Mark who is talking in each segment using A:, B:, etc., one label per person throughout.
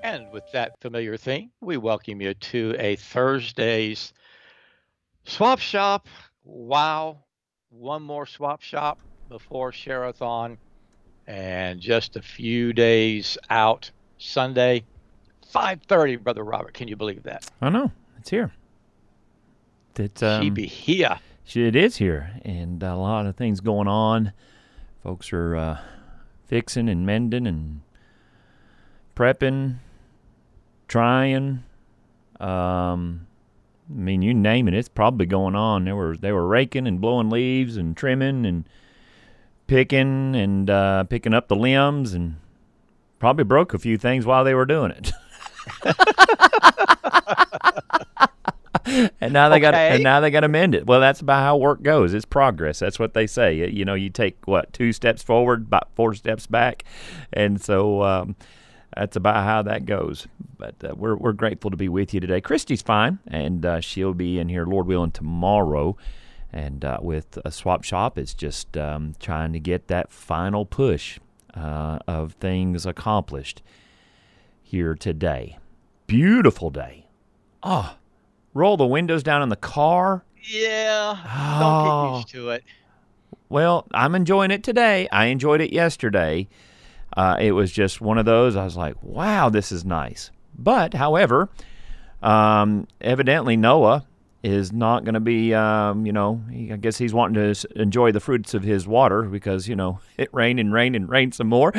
A: And with that familiar theme, we welcome you to a Thursday's swap shop. Wow, one more swap shop before Sherathon, and just a few days out. Sunday, 5:30. Brother Robert, can you believe that?
B: I know it's here. It's
A: She be here.
B: it is here, and a lot of things going on. Folks are fixing and mending and prepping, trying. I mean, you name it, it's probably going on. They were raking and blowing leaves and trimming and picking and picking up the limbs, and probably broke a few things while they were doing it. And now they got to mend it. Well, that's about how work goes. It's progress. That's what they say. You know, you take 2 steps forward, about 4 steps back, and so that's about how that goes. But we're grateful to be with you today. Christy's fine, and she'll be in here, Lord willing, tomorrow. And with a swap shop, it's just trying to get that final push of things accomplished here today. Beautiful day. Oh, roll the windows down in the car.
A: Yeah, don't get used to it.
B: Well, I'm enjoying it today. I enjoyed it yesterday. It was just one of those, I was like, wow, this is nice. But, however, evidently Noah is not going to be, I guess he's wanting to enjoy the fruits of his water because, it rained and rained and rained some more.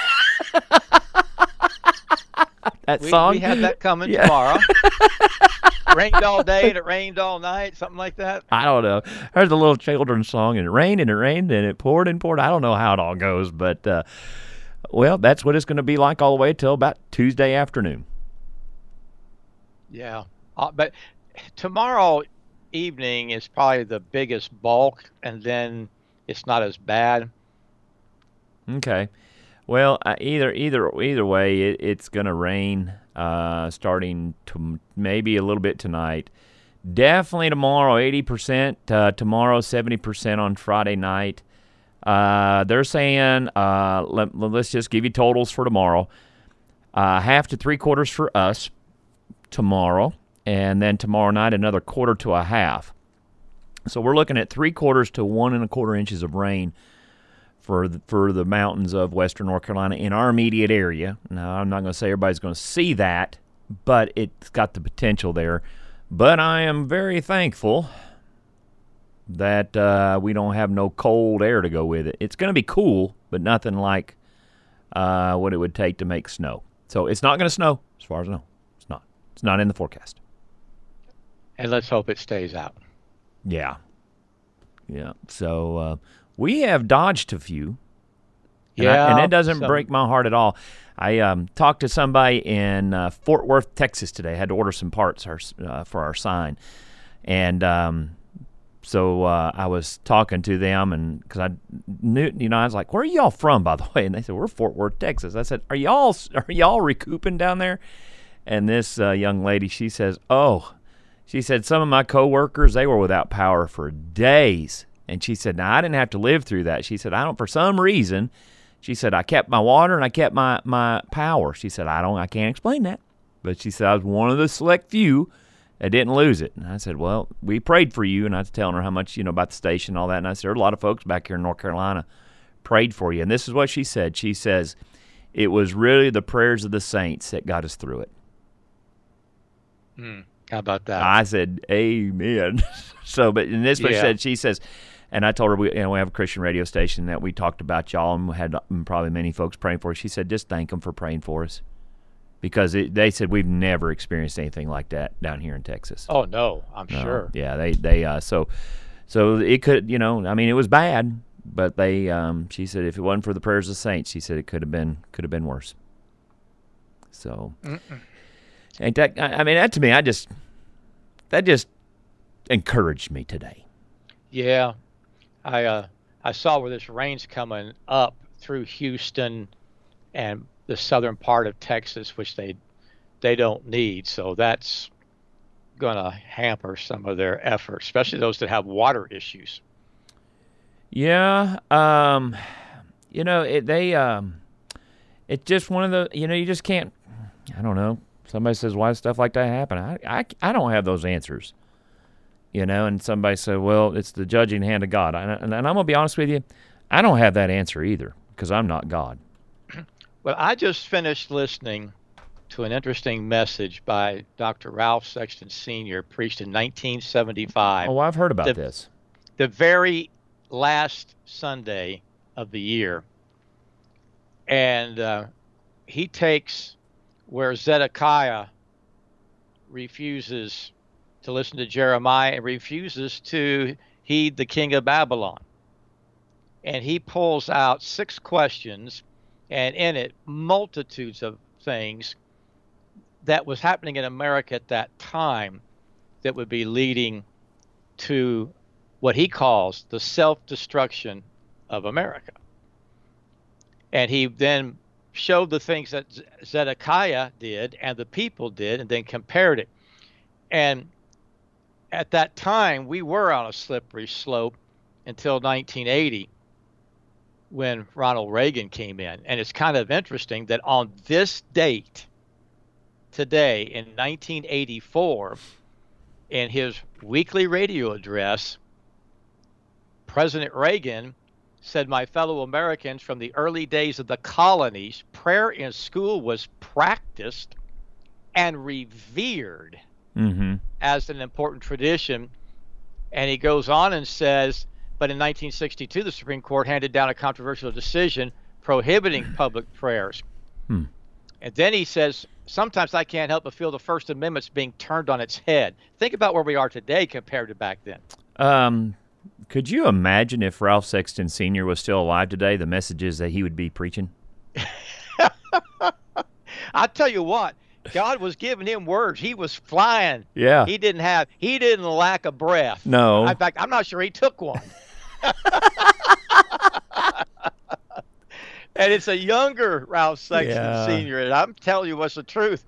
B: Song.
A: We have that coming tomorrow. Rained all day and it rained all night, something like that.
B: I don't know. There's a little children's song, and it rained and it rained and it poured and poured. I don't know how it all goes, but, well, that's what it's going to be like all the way till about Tuesday afternoon.
A: Yeah. But tomorrow evening is probably the biggest bulk, and then it's not as bad.
B: Okay. Well, either way, it's going to rain starting to maybe a little bit tonight. Definitely tomorrow, 80%. Tomorrow, 70% on Friday night. They're saying, let's just give you totals for tomorrow. Half to 3/4 for us tomorrow, and then tomorrow night another 1/4 to 1/2. So we're looking at 3/4 to 1 1/4 inches of rain for the mountains of western North Carolina in our immediate area. Now, I'm not going to say everybody's going to see that, but it's got the potential there. But I am very thankful that we don't have no cold air to go with it. It's going to be cool, but nothing like what it would take to make snow. So it's not going to snow, as far as I know. It's not. It's not in the forecast.
A: And let's hope it stays out.
B: Yeah. So we have dodged a few. And it doesn't break my heart at all. I talked to somebody in Fort Worth, Texas today. I had to order some parts for our sign. And so I was talking to them, and because I knew, I was like, "Where are y'all from, by the way?" And they said, "We're Fort Worth, Texas." I said, "Are y'all recouping down there?" And this young lady, she says, "Oh," she said, "some of my coworkers, they were without power for days." And she said, "Now I didn't have to live through that." She said, for some reason, she said, "I kept my water and I kept my power." She said, I can't explain that," but she said, "I was one of the select few I didn't lose it." And I said, "Well, we prayed for you." And I was telling her how much, about the station and all that. And I said, "There are a lot of folks back here in North Carolina prayed for you." And this is what she said. She says, "It was really the prayers of the saints that got us through it."
A: How about that?
B: I said, "Amen." But in this one, she says, and I told her we have a Christian radio station that we talked about y'all, and we had probably many folks praying for us. She said, "Just thank them for praying for us." Because they said we've never experienced anything like that down here in Texas.
A: Oh no, I'm sure.
B: Yeah, they so it could, it was bad, but she said if it wasn't for the prayers of the saints, she said it could have been worse. So, and that, that to me, that just encouraged me today.
A: Yeah, I saw where this rain's coming up through Houston and the southern part of Texas, which they don't need. So that's going to hamper some of their efforts, especially those that have water issues.
B: Yeah. It's just one of the, you just can't I don't know. Somebody says, why does stuff like that happen? I don't have those answers. And somebody said, well, it's the judging hand of God. And I'm going to be honest with you, I don't have that answer either because I'm not God.
A: Well, I just finished listening to an interesting message by Dr. Ralph Sexton Sr., preached in 1975.
B: Oh, I've heard about this.
A: The very last Sunday of the year. And he takes where Zedekiah refuses to listen to Jeremiah and refuses to heed the king of Babylon. And he pulls out 6 questions, and in it, multitudes of things that was happening in America at that time that would be leading to what he calls the self-destruction of America. And he then showed the things that Zedekiah did and the people did, and then compared it. And at that time, we were on a slippery slope until 1980 when Ronald Reagan came in. And it's kind of interesting that on this date, today in 1984, in his weekly radio address, President Reagan said, "My fellow Americans, from the early days of the colonies, prayer in school was practiced and revered as an important tradition." And he goes on and says, but in 1962, the Supreme Court handed down a controversial decision prohibiting public prayers. And then he says, sometimes I can't help but feel the First Amendment's being turned on its head. Think about where we are today compared to back then.
B: Could you imagine if Ralph Sexton Sr. was still alive today, the messages that he would be preaching?
A: I'll tell you what, God was giving him words. He was flying.
B: Yeah.
A: He didn't lack a breath.
B: No.
A: In fact, I'm not sure he took one. And it's a younger Ralph Sexton Sr., and I'm telling you what's the truth.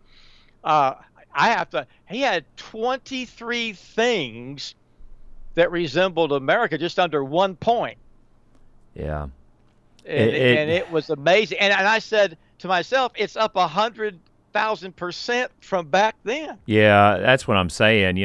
A: He had 23 things that resembled America just under 1 point.
B: Yeah.
A: And it was amazing. And I said to myself, it's up 100,000% from back then.
B: Yeah, that's what I'm saying.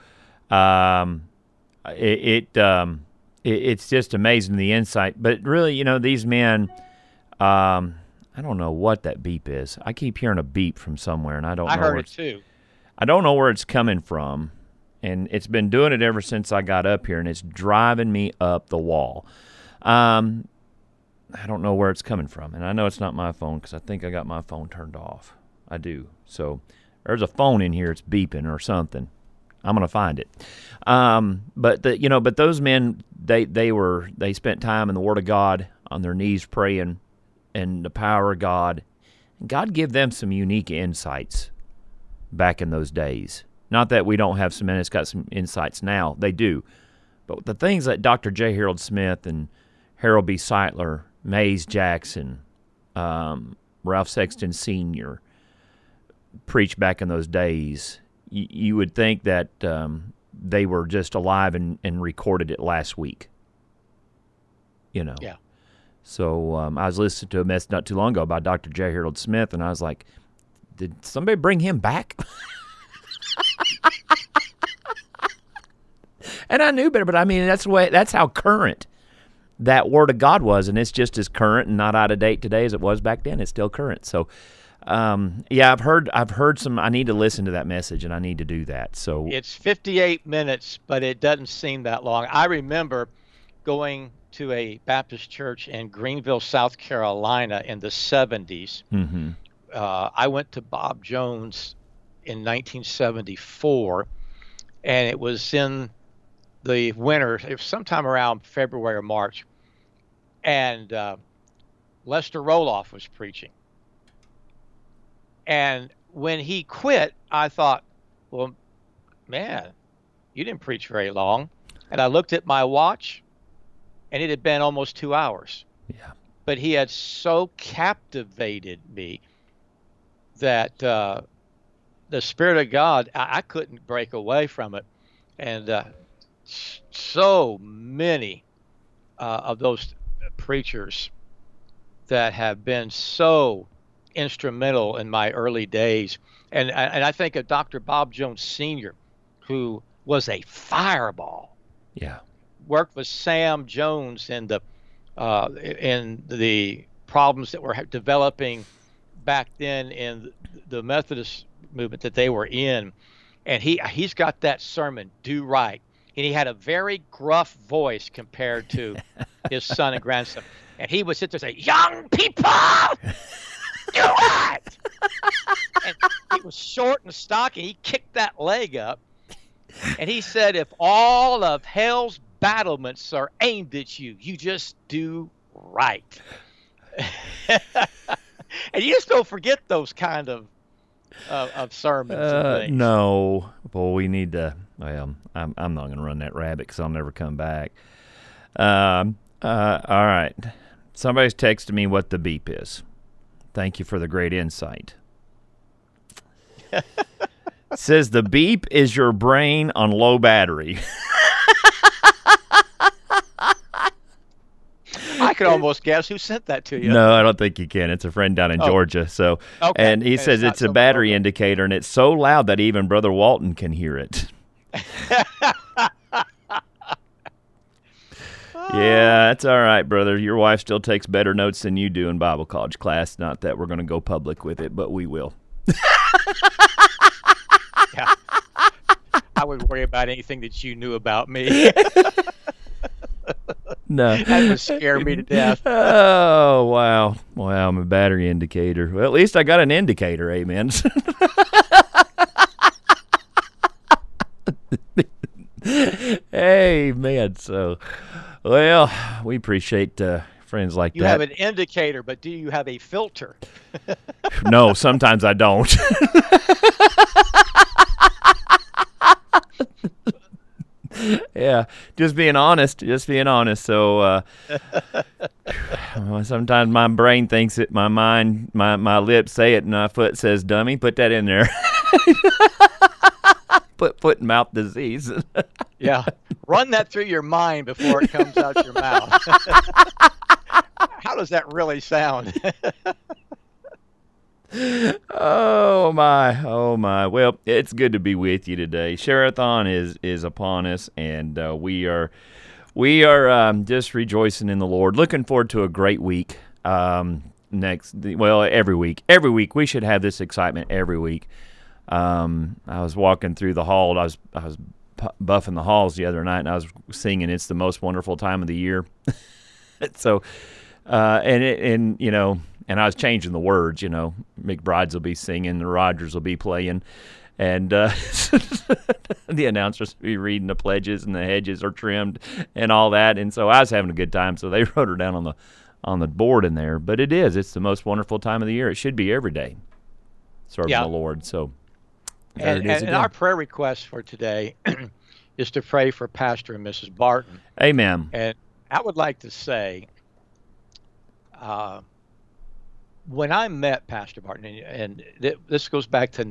B: It's just amazing, the insight. But really, these men, I don't know what that beep is. I keep hearing a beep from somewhere, and I
A: heard it too.
B: I don't know where it's coming from. And it's been doing it ever since I got up here, and it's driving me up the wall. I don't know where it's coming from, and I know it's not my phone because I think I got my phone turned off. I do. So there's a phone in here. It's beeping or something. I'm gonna find it. But those men, they spent time in the Word of God, on their knees praying, and the power of God. God gave them some unique insights back in those days. Not that we don't have some men that's got some insights now. They do. But the things that Dr. J. Harold Smith and Harold B. Seitler, Mays Jackson, Ralph Sexton Sr. preached back in those days, you would think that they were just alive and recorded it last week.
A: Yeah.
B: So I was listening to a message not too long ago about Dr. J. Harold Smith, and I was like, did somebody bring him back? And I knew better, but I mean, that's how current that Word of God was, and it's just as current and not out of date today as it was back then. It's still current. So, I've heard some. I need to listen to that message, and I need to do that. So
A: it's 58 minutes, but it doesn't seem that long. I remember going to a Baptist church in Greenville, South Carolina, in the 70s.
B: Mm-hmm.
A: I went to Bob Jones in 1974, and it was in the winter. It was sometime around February or March, and Lester Roloff was preaching. And when he quit, I thought, well, man, you didn't preach very long. And I looked at my watch, and it had been almost 2 hours.
B: Yeah.
A: But he had so captivated me that the Spirit of God, I couldn't break away from it. And so many of those preachers that have been so instrumental in my early days. And I think of Dr. Bob Jones Sr., who was a fireball.
B: Yeah.
A: Worked with Sam Jones in the problems that were developing back then in the Methodist movement that they were in. And he's got that sermon, Do Right. And he had a very gruff voice compared to his son and grandson. And he would sit there and say, young people, do right. And he was short and stocky. He kicked that leg up. And he said, if all of hell's battlements are aimed at you, you just do right. And you just don't forget those kind of sermons and things.
B: No. Well, we need to. Well, I'm not going to run that rabbit because I'll never come back. All right. Somebody's texted me what the beep is. Thank you for the great insight. Says the beep is your brain on low battery.
A: I could almost guess who sent that to you.
B: No, I don't think you can. It's a friend down in Georgia. So,
A: okay.
B: And he says it's a battery indicator, and it's so loud that even Brother Walton can hear it. Yeah, that's all right, brother. Your wife still takes better notes than you do in Bible college class. Not that we're going to go public with it, but we will.
A: Yeah. I would worry about anything that you knew about me.
B: No.
A: That would scare me to death.
B: Oh, wow. Wow, I'm a battery indicator. Well, at least I got an indicator, amen. Amen. So, well, we appreciate friends like that.
A: You have an indicator, but do you have a filter?
B: No, sometimes I don't. Yeah, just being honest. So sometimes my brain thinks it, my mind, my lips say it, and my foot says dummy. Put that in there. Put foot and mouth disease.
A: Yeah, run that through your mind before it comes out your mouth. How does that really sound?
B: Oh my. Well, it's good to be with you today. Share-a-thon is upon us, and we are just rejoicing in the Lord. Looking forward to a great week. Every week we should have this excitement every week. I was walking through the hall. I was buffing the halls the other night, and I was singing "It's the Most Wonderful Time of the Year." So, and I was changing the words. McBrides will be singing, the Rogers will be playing, and the announcers will be reading the pledges, and the hedges are trimmed, and all that. And so I was having a good time. So they wrote her down on the board in there. But it's the most wonderful time of the year. It should be every day, serving the Lord. So.
A: And our prayer request for today is to pray for Pastor and Mrs. Barton.
B: Amen.
A: And I would like to say, when I met Pastor Barton, and this goes back to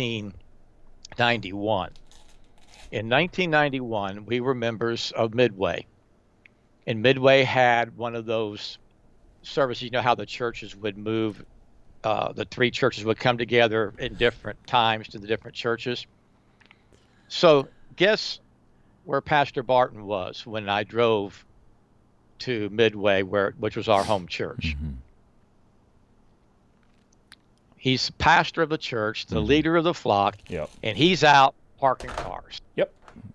A: 1991. In 1991, we were members of Midway. And Midway had one of those services, how the churches would move. The three churches would come together in different times to the different churches. So guess where Pastor Barton was when I drove to Midway, which was our home church. Mm-hmm. He's pastor of the church, the leader of the flock, and he's out parking cars.
B: Yep.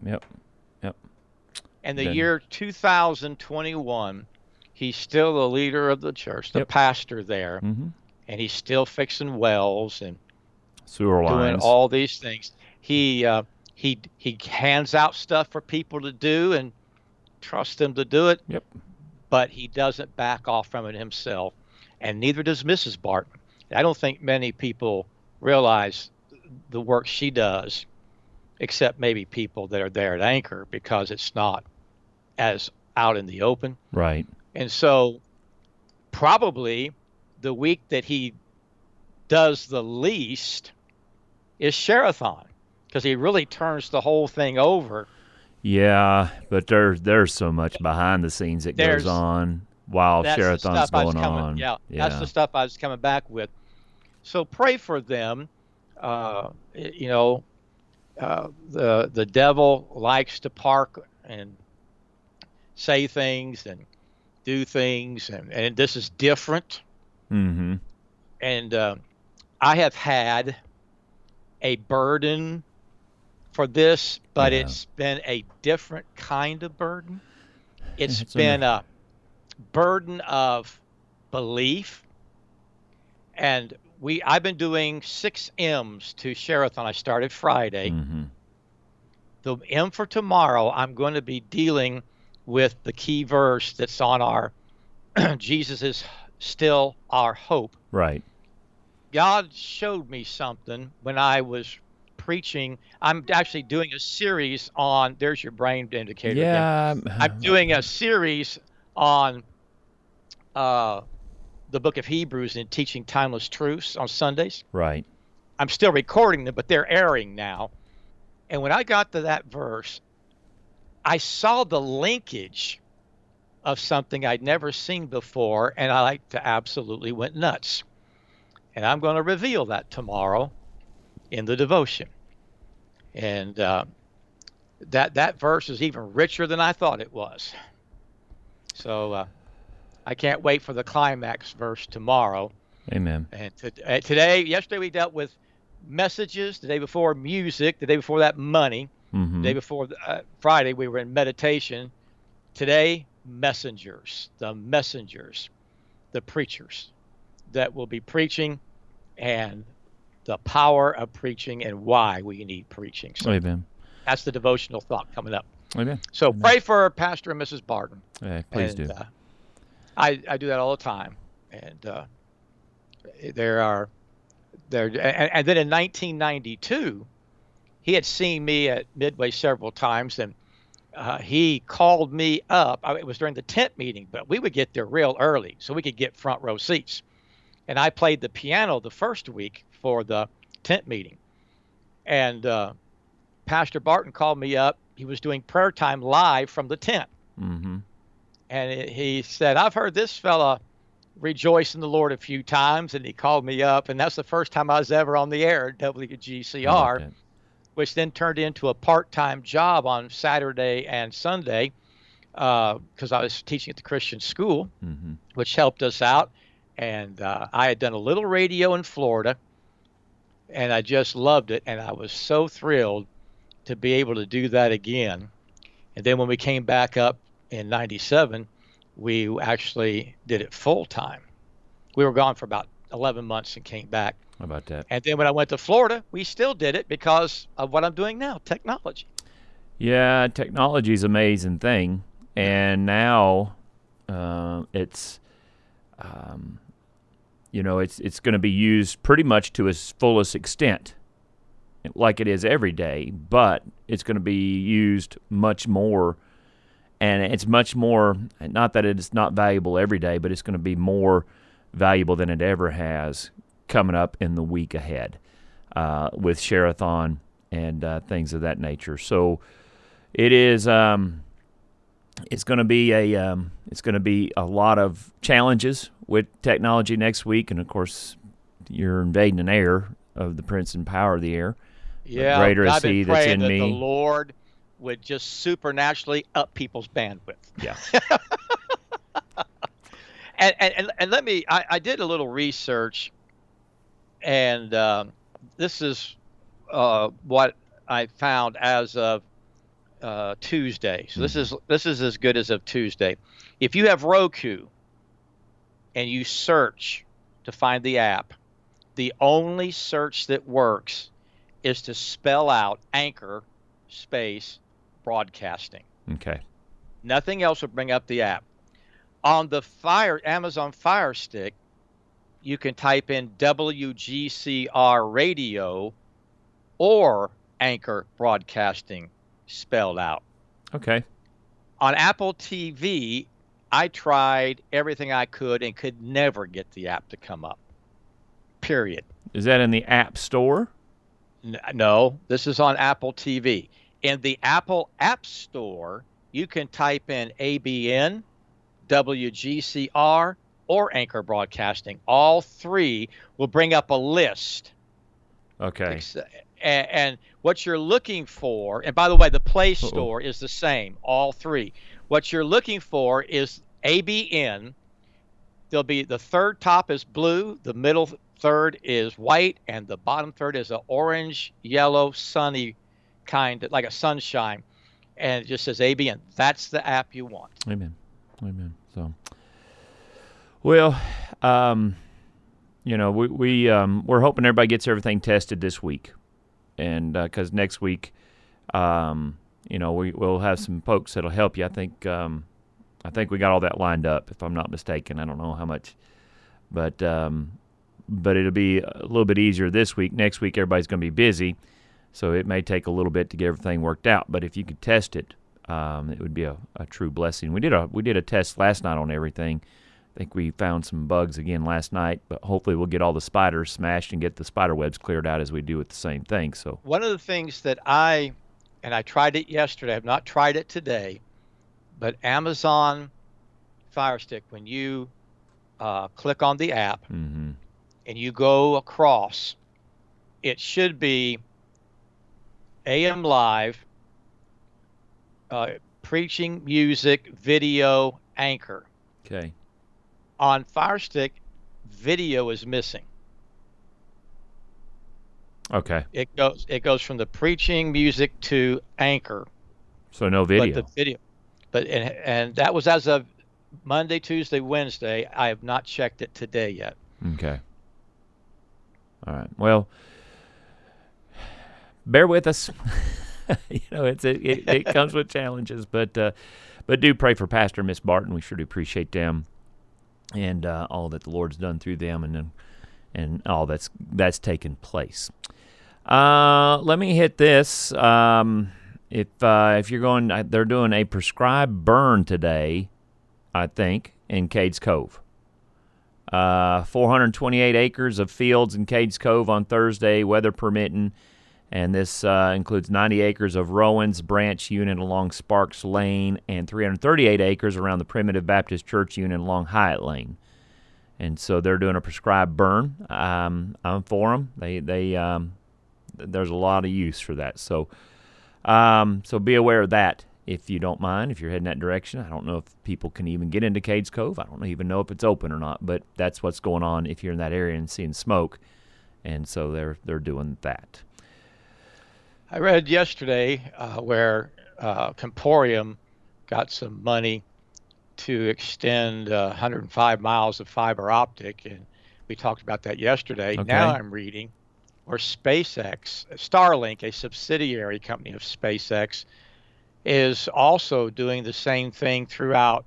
A: And the year 2021, he's still the leader of the church, the pastor there. Mm-hmm. And he's still fixing wells and
B: sewer lines,
A: doing all these things. He hands out stuff for people to do and trusts them to do it.
B: Yep.
A: But he doesn't back off from it himself, and neither does Mrs. Barton. I don't think many people realize the work she does, except maybe people that are there at Anchor, because it's not as out in the open.
B: Right.
A: And so probably the week that he does the least is Share-a-thon, because he really turns the whole thing over.
B: Yeah, but there's so much behind the scenes that goes on while Share-a-thon's going on.
A: Yeah, that's the stuff I was coming back with. So pray for them. You know, the devil likes to park and say things and do things, and this is different.
B: Mm-hmm.
A: And I have had a burden for this, but it's been a different kind of burden. It's been a burden of belief. And I've been doing 6 M's to Share-a-thon. I started Friday.
B: Mm-hmm.
A: The M for tomorrow, I'm going to be dealing with the key verse that's on our Jesus is still our hope.
B: Right.
A: God showed me something when I was preaching. I'm actually doing a series on, there's your brain indicator.
B: Yeah.
A: Again. I'm doing a series on the book of Hebrews and teaching timeless truths on Sundays.
B: Right.
A: I'm still recording them, but they're airing now. And when I got to that verse, I saw the linkage of something I'd never seen before, and I absolutely went nuts. And I'm going to reveal that tomorrow in the devotion. And that verse is even richer than I thought it was. So I can't wait for the climax verse tomorrow.
B: Amen.
A: And yesterday we dealt with messages. The day before, music. The day before that, money.
B: Mm-hmm.
A: The day before, Friday, we were in meditation. Today, messengers, the preachers that will be preaching, and the power of preaching and why we need preaching. So
B: Amen.
A: That's the devotional thought coming up.
B: Amen.
A: So
B: Amen.
A: Pray for Pastor and Mrs. Barton.
B: Yeah, please do.
A: I do that all the time. And and then in 1992, he had seen me at Midway several times, and he called me up. It was during the tent meeting, but we would get there real early so we could get front row seats. And I played the piano the first week for the tent meeting. And Pastor Barton called me up. He was doing prayer time live from the tent.
B: Mm-hmm.
A: And he said, I've heard this fella rejoice in the Lord a few times. And he called me up. And that's the first time I was ever on the air at WGCR, which then turned into a part-time job on Saturday and Sunday because I was teaching at the Christian school,
B: mm-hmm.
A: which helped us out. And I had done a little radio in Florida, and I just loved it. And I was so thrilled to be able to do that again. And then when we came back up in 97, we actually did it full time. We were gone for about 11 months and came back.
B: How about that?
A: And then when I went to Florida, we still did it because of what I'm doing now, technology.
B: Yeah, technology is an amazing thing. And now it's going to be used pretty much to its fullest extent, like it is every day, but it's going to be used much more, and it's much more, not that it's not valuable every day, but it's going to be more valuable than it ever has coming up in the week ahead with Share-a-thon and things of that nature. So it is it's going to be a lot of challenges with technology next week, and of course you're invading an air of the Prince and power of the air.
A: Yeah,
B: greater is
A: I've been
B: He that's in
A: praying
B: me.
A: that the Lord would just supernaturally up people's bandwidth.
B: Yeah.
A: and let me, I did a little research, and this is what I found as of Tuesday. So this is as good as of Tuesday. If you have Roku and you search to find the app, the only search that works is to spell out Anchor space broadcasting.
B: Okay.
A: Nothing else will bring up the app. On the Amazon Fire Stick, you can type in WGCR radio or Anchor broadcasting spelled out.
B: Okay.
A: On Apple TV, I tried everything I could and could never get the app to come up. Period.
B: Is that in the App Store?
A: No, this is on Apple TV. In the Apple App Store, you can type in ABN, WGCR, or Anchor Broadcasting. All three will bring up a list.
B: Okay.
A: And what you're looking for, and by the way, the Play Store is the same, all three. What you're looking for is ABN. There'll be the third top is blue, the middle third is white, and the bottom third is an orange, yellow, sunny kind, like a sunshine. And it just says ABN. That's the app you want.
B: Amen. So, well, we're hoping everybody gets everything tested this week, and because next week, we'll have some folks that'll help you. I think we got all that lined up, if I'm not mistaken. I don't know how much, but it'll be a little bit easier this week. Next week, everybody's going to be busy, so it may take a little bit to get everything worked out. But if you could test it, it would be a true blessing. We did a test last night on everything. I think we found some bugs again last night, but hopefully we'll get all the spiders smashed and get the spider webs cleared out as we do with the same thing. So
A: one of the things that I tried it yesterday, I've not tried it today, but Amazon Fire Stick, when you click on the app and you go across, it should be AM Live, preaching, music, video, Anchor.
B: Okay.
A: On Fire Stick, video is missing.
B: Okay.
A: It goes from the preaching music to Anchor.
B: So no video.
A: But the video. And that was as of Monday, Tuesday, Wednesday. I have not checked it today yet.
B: Okay. All right. Well, bear with us. It comes with challenges, but do pray for Pastor and Miss Barton. We sure do appreciate them and all that the Lord's done through them and all that's taken place. Let me hit this. If you're going, they're doing a prescribed burn today, I think, in Cades Cove. 428 acres of fields in Cades Cove on Thursday, weather permitting, and this includes 90 acres of Rowan's Branch Unit along Sparks Lane and 338 acres around the Primitive Baptist Church Unit along Hyatt Lane. And so they're doing a prescribed burn. I'm for them. There's a lot of use for that. So be aware of that if you don't mind, if you're heading that direction. I don't know if people can even get into Cades Cove. I don't even know if it's open or not, but that's what's going on if you're in that area and seeing smoke. And so they're doing that.
A: I read yesterday where Comporium got some money to extend 105 miles of fiber optic, and we talked about that yesterday.
B: Okay.
A: Now I'm reading where SpaceX, Starlink, a subsidiary company of SpaceX, is also doing the same thing throughout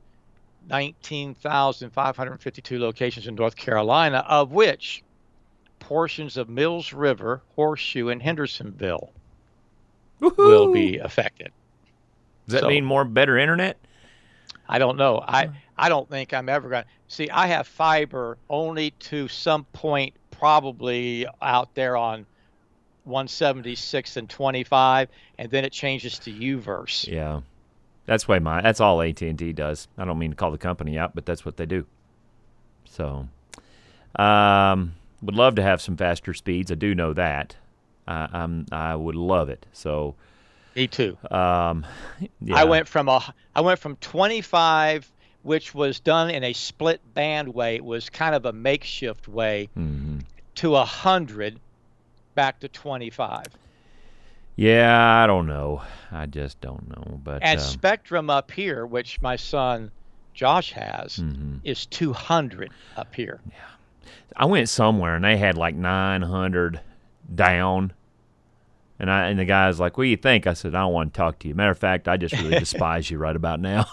A: 19,552 locations in North Carolina, of which portions of Mills River, Horseshoe, and Hendersonville will be affected.
B: Does that mean better internet?
A: I don't know. I don't think I'm ever going to see. I have fiber only to some point, probably out there on 176 and 25, and then it changes to UVerse.
B: Yeah, that's all AT&T does. I don't mean to call the company out, but that's what they do. So, would love to have some faster speeds. I do know that. I would love it. So,
A: me too.
B: Yeah.
A: I went from 25, which was done in a split band way. It was kind of a makeshift way, to 100, back to 25.
B: Yeah, I don't know. I just don't know. But
A: and Spectrum up here, which my son Josh has, is 200 up here.
B: Yeah. I went somewhere and they had like 900 down. And the guy's like, "What do you think?" I said, "I don't want to talk to you. Matter of fact, I just really despise you right about now."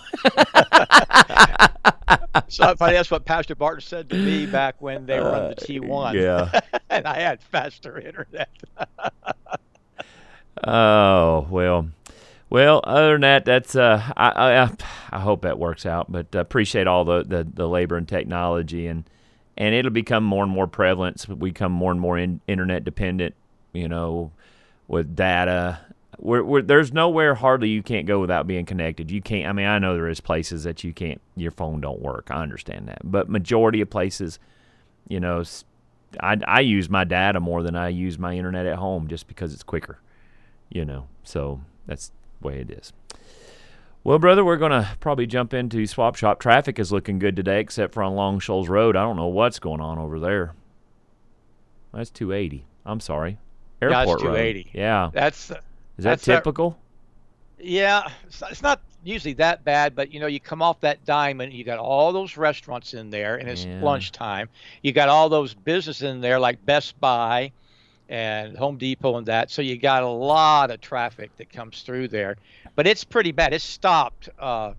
A: So funny, that's what Pastor Barton said to me back when they were on the T1.
B: Yeah.
A: And I had faster internet.
B: Oh, well. Well, other than that, that's I hope that works out. But appreciate all the labor and technology, and it'll become more and more prevalent. So we become more and more internet dependent, with data. There's nowhere hardly you can't go without being connected. You can't. I mean, I know there is places that you can't. Your phone don't work. I understand that, but majority of places, I use my data more than I use my internet at home just because it's quicker. So that's the way it is. Well, brother, we're going to probably jump into Swap Shop. Traffic is looking good today, except for on Long Shoals Road. I don't know what's going on over there. That's 280. I'm sorry. Airport
A: Road. 280.
B: Yeah.
A: Is
B: that typical?
A: Yeah. It's not usually that bad, but, you come off that diamond, you got all those restaurants in there, and it's lunchtime. You got all those businesses in there like Best Buy and Home Depot and that. So you got a lot of traffic that comes through there. But it's pretty bad. It's stopped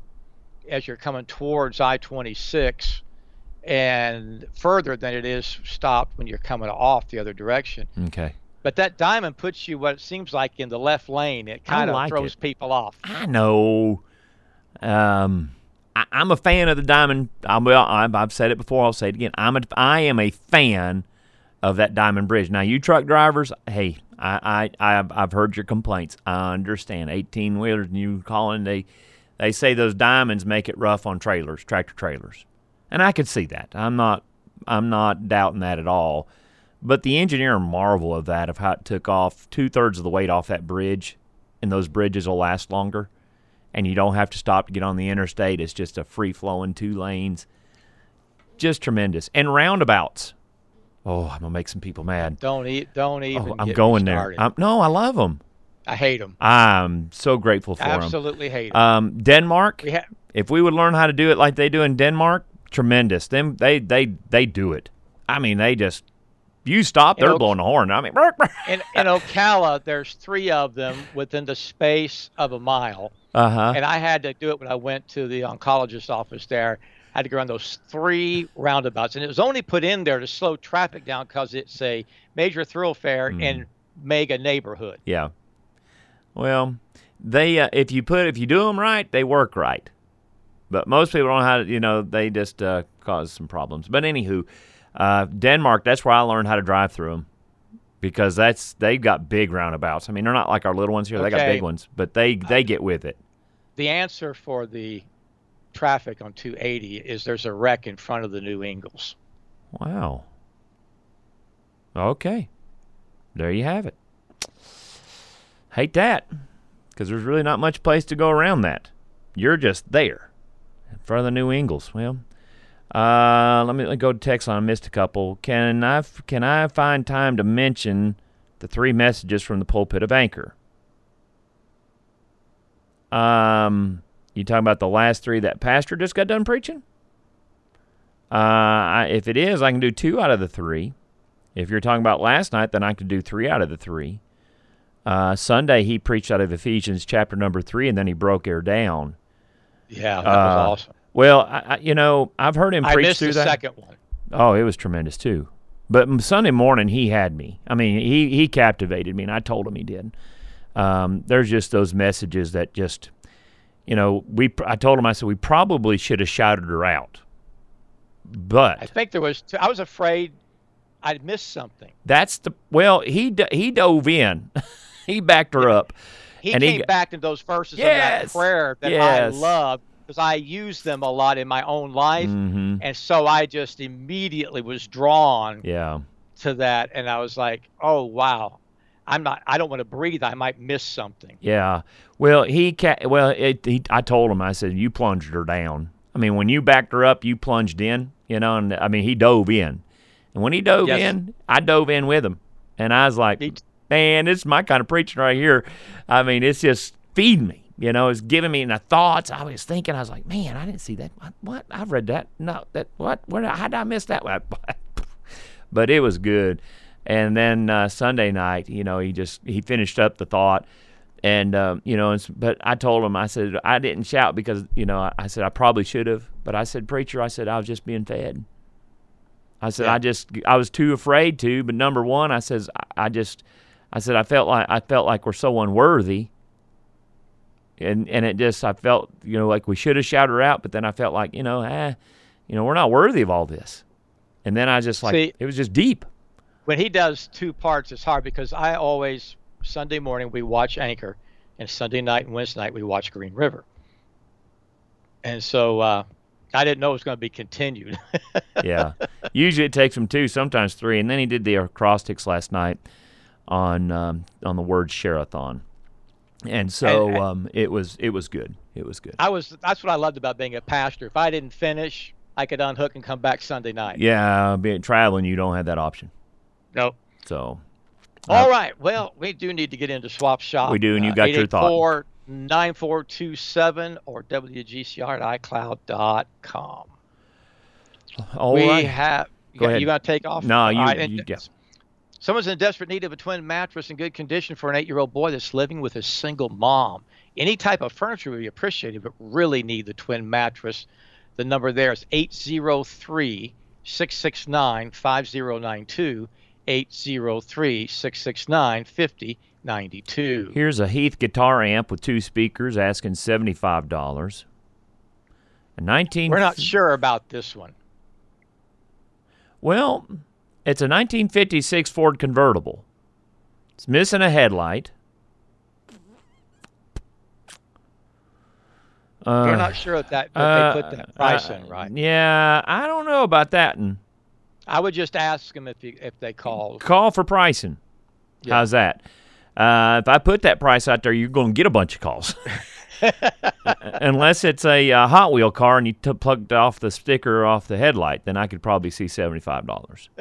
A: as you're coming towards I-26 and further than it is stopped when you're coming off the other direction.
B: Okay.
A: But that diamond puts you what it seems like in the left lane. It kind of throws people off.
B: I know. I'm a fan of the diamond. I've said it before. I'll say it again. I am a fan of that diamond bridge. Now, you truck drivers, hey, I've heard your complaints. I understand. 18-wheelers, and you calling, they say those diamonds make it rough on trailers, tractor trailers. And I could see that. I'm not doubting that at all. But the engineer marvel of that, of how it took off 2/3 of the weight off that bridge, and those bridges will last longer, and you don't have to stop to get on the interstate. It's just a free-flowing 2 lanes. Just tremendous. And roundabouts. Oh, I'm going to make some people mad.
A: Don't even
B: I'm going there. No, I love them.
A: I hate them.
B: I'm so grateful for them.
A: Absolutely hate them.
B: Denmark, if we would learn how to do it like they do in Denmark, tremendous. They do it. I mean, they just, you stop, they're blowing the horn. I mean,
A: in Ocala, there's 3 of them within the space of a mile.
B: Uh-huh.
A: And I had to do it when I went to the oncologist's office there. I had to go on those 3 roundabouts, and it was only put in there to slow traffic down because it's a major thoroughfare in mega neighborhood.
B: Yeah. Well, they if you do them right, they work right. But most people don't know how to, they just cause some problems. But anywho, Denmark, that's where I learned how to drive through them, because they've got big roundabouts. I mean, they're not like our little ones here. Okay. They got big ones, but they get with it.
A: The answer for the traffic on 280 is there's a wreck in front of the new Ingalls.
B: Wow. Okay. There you have it. Hate that, because there's really not much place to go around that. You're just there in front of the new Ingalls. Well, let me go to text line. I missed a couple. Can I find time to mention the 3 messages from the pulpit of Anchor? You talking about the last 3 that pastor just got done preaching? If it is, I can do 2 out of the 3. If you're talking about last night, then I could do 3 out of the 3. Sunday, he preached out of Ephesians chapter number 3, and then he broke it down.
A: Yeah, that was awesome.
B: Well, I've heard him preach through that.
A: I missed the second one.
B: Oh, it was tremendous too. But Sunday morning, he had me. I mean, he captivated me, and I told him he did. There's just those messages that just, I told him, I said, we probably should have shouted her out. But
A: I think there was, I was afraid I'd missed something.
B: He dove in. He backed her up.
A: He came back to those verses of that prayer that I love, because I use them a lot in my own life.
B: Mm-hmm.
A: And so I just immediately was drawn to that. And I was like, oh, wow. I don't want to breathe. I might miss something.
B: Yeah. Well, I told him, I said, you plunged her down. I mean, when you backed her up, you plunged in, and I mean, he dove in. And when he dove in, I dove in with him. And I was like, man, this is my kind of preaching right here. I mean, it's just feeding me. It's giving me the thoughts. I was thinking, I was like, man, I didn't see that. What? I've read that. No, that, what? How did I miss that? But it was good. And then Sunday night, he finished up the thought. And, but I told him, I said, I didn't shout because, I said, I probably should have. But I said, preacher, I said, I was just being fed. I said, I was too afraid to. But number one, I said, I felt like we're so unworthy. And it just, I felt, like we should have shouted her out. But then I felt like, we're not worthy of all this. And then I just it was just deep.
A: When he does 2 parts, it's hard because I always, Sunday morning, we watch Anchor. and Sunday night and Wednesday night we watched Green River. And so I didn't know it was going to be continued.
B: Yeah. Usually it takes him 2, sometimes 3, and then he did the acrostics last night on the word Share-a-thon. And so it was good. It was good.
A: That's what I loved about being a pastor. If I didn't finish, I could unhook and come back Sunday night.
B: Yeah, being traveling, you don't have that option.
A: Nope.
B: So.
A: All right. Well, we do need to get into Swap Shop.
B: We do, and you got your thought.
A: 884-9427 or WGCR@iCloud.com.
B: All right.
A: Go ahead. You got to take off?
B: No, you guess.
A: Someone's in desperate need of a twin mattress in good condition for an 8-year-old boy that's living with a single mom. Any type of furniture would be appreciated, but really need the twin mattress. The number there is 803-669-5092, 803-669-5092.
B: Here's a Heath guitar amp with 2 speakers asking $75.
A: We're not sure about this one.
B: Well, it's a 1956 Ford convertible. It's missing a headlight.
A: We're not sure if they put that price in, right?
B: Yeah, I don't know about that one.
A: I would just ask them if they call.
B: Call for pricing. Yeah. How's that? If I put that price out there, you're going to get a bunch of calls. Unless it's a Hot Wheel car and you plugged off the sticker off the headlight, then I could probably see $75.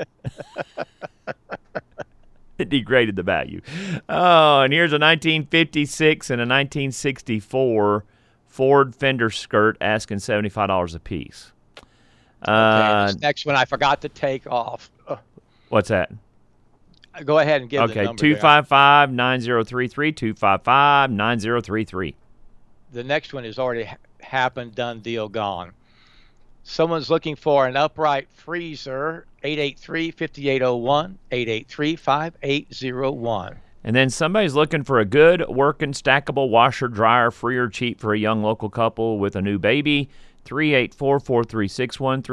B: It degraded the value. Oh, and here's a 1956 and a 1964 Ford fender skirt asking $75 a piece.
A: Okay, this next one I forgot to take off.
B: What's that?
A: Go ahead and give the number.
B: Okay, 255-9033, 255-9033.
A: The next one has already happened, done, deal, gone. Someone's looking for an upright freezer, 883-5801, 883-5801.
B: And then somebody's looking for a good working stackable washer dryer, free or cheap for a young local couple with a new baby, 384-4361,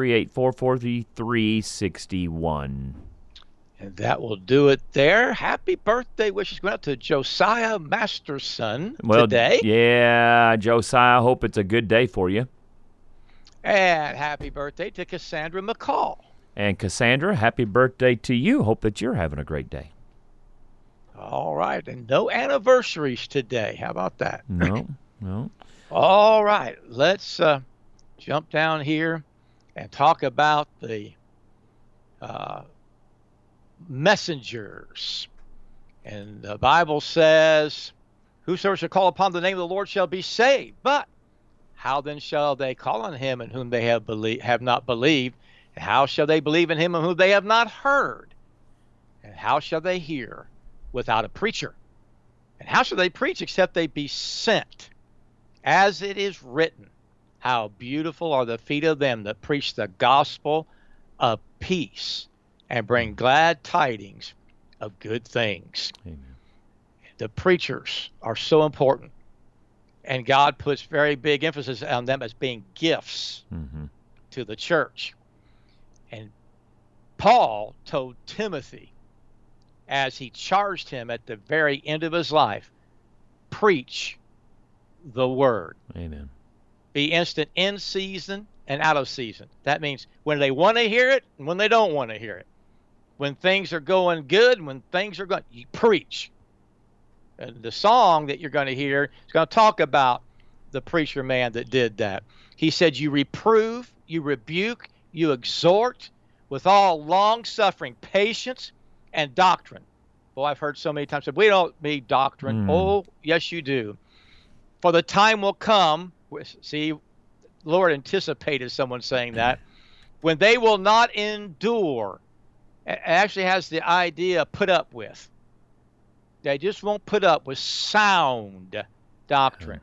B: 384-4361.
A: And that will do it there. Happy birthday wishes going out to Josiah Masterson today.
B: Yeah, Josiah, hope it's a good day for you.
A: And happy birthday to Cassandra McCall.
B: And Cassandra, happy birthday to you. Hope that you're having a great day.
A: All right. And no anniversaries today. How about that?
B: No.
A: All right. Let's jump down here and talk about the messengers. And the Bible says, whosoever shall call upon the name of the Lord shall be saved. But how then shall they call on him in whom they have not believed? And how shall they believe in him in whom they have not heard? And how shall they hear without a preacher? And how shall they preach except they be sent? As it is written, how beautiful are the feet of them that preach the gospel of peace and bring glad tidings of good things.
B: Amen.
A: The preachers are so important. And God puts very big emphasis on them as being gifts to the church. And Paul told Timothy, as he charged him at the very end of his life, preach the word.
B: Amen.
A: Be instant in season and out of season. That means when they want to hear it and when they don't want to hear it. When things are going good and when things are going, you preach. And the song that you're going to hear is going to talk about the preacher man that did that. He said, you reprove, you rebuke, you exhort with all long-suffering, patience, and doctrine. Well, I've heard so many times, we don't need doctrine. Oh, yes, you do. For the time will come, see, Lord anticipated someone saying that, when they will not endure. It actually has the idea put up with. They just won't put up with sound doctrine.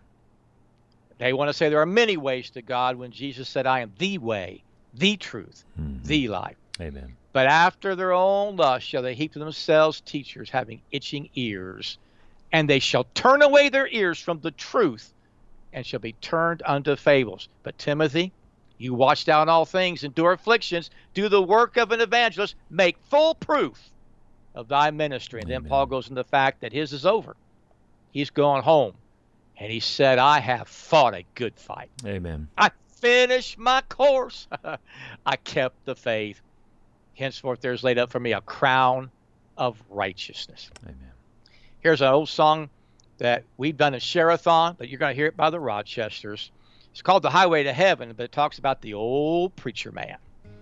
A: They want to say there are many ways to God when Jesus said, I am the way, the truth, the life.
B: Amen.
A: But after their own lust shall they heap to themselves teachers having itching ears, and they shall turn away their ears from the truth and shall be turned unto fables. But Timothy, you watch down all things, endure afflictions, do the work of an evangelist, make full proof of thy ministry. And then Paul goes into the fact that his is over. He's gone home. And he said, I have fought a good fight.
B: Amen.
A: I finished my course. I kept the faith. Henceforth there is laid up for me a crown of righteousness.
B: Amen.
A: Here's an old song that we've done a share-a-thon, but you're going to hear it by the Rochesters. It's called The Highway to Heaven, but it talks about the old preacher man.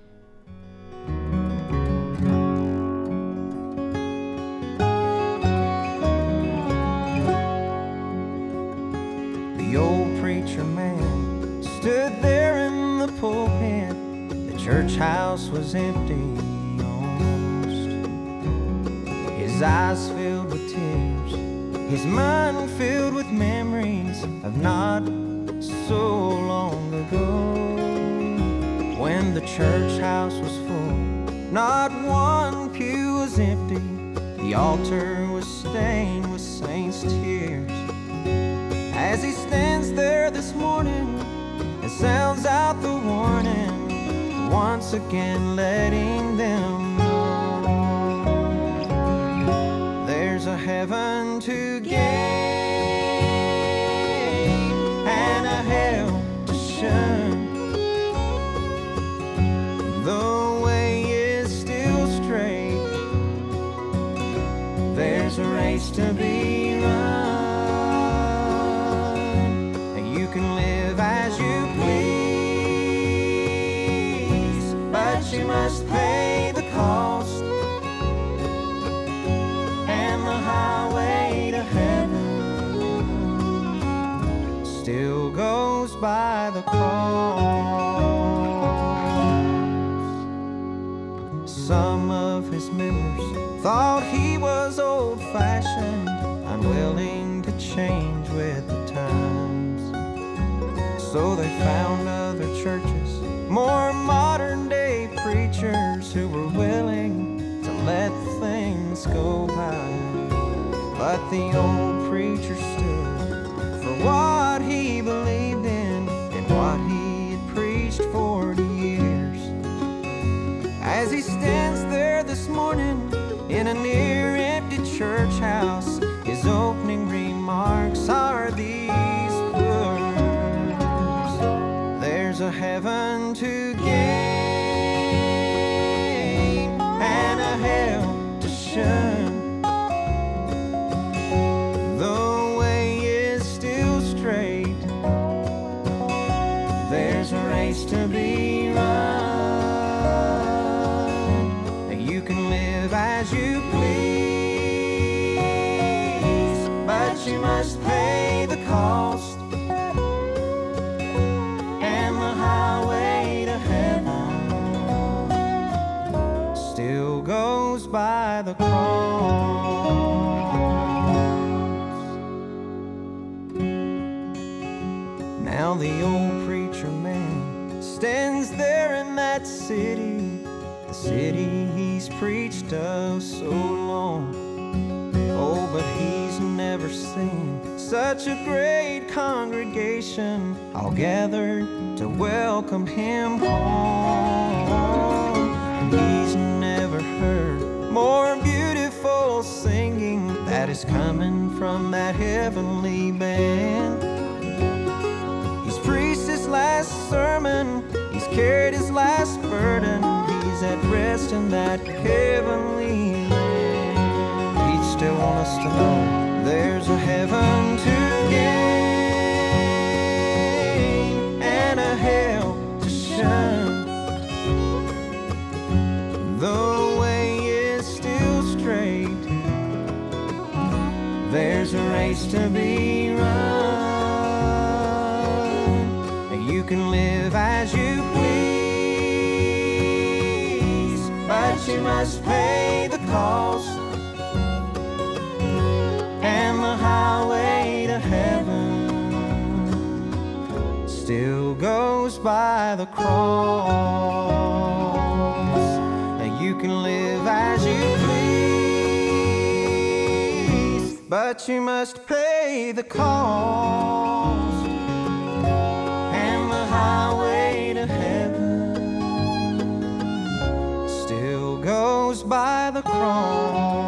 C: The old preacher man stood there in the pulpit. The church house was empty almost. His eyes filled with tears, his mind filled with memories of not so long ago, when the church house was full, not one pew was empty. The altar was stained with saints' tears. As he stands there this morning and sounds out the warning, once again letting them know there's a heaven to gain and a hell to shun. The way is still straight, there's a race to be run. You can live as you please, but you must pay the cost. And the highway to heaven still goes by the cross. Some of his members thought he was old-fashioned, unwilling to change with the times. So they found other churches, more modern-day preachers who were willing to let things go by. But the old preacher stood for what he believed in and what he had preached 40 years. As he stands there this morning in a near-empty church house, his opening remarks are these words: there's a heaven to gain and a hell to shun. The way is still straight, there's a race to be run. You can live as you please, but you must pay the cost. And the highway to heaven still goes by the cross. Now the old preacher man stands there in that city, the city he's preached of so long. Oh, but he's never seen such a great congregation all gathered to welcome him home. And he's never heard more beautiful singing that is coming from that heavenly band. He's preached his last sermon, he's carried his last burden, he's at rest in that heavenly land. He'd still want us to know there's a heaven to gain and a hell to shun. The way is still straight, there's a race to be run. You can live as you please, but you must pay the cost. And the highway to heaven still goes by the cross. Now you can live as you please, but you must pay the cost. And the highway to heaven still goes by the cross.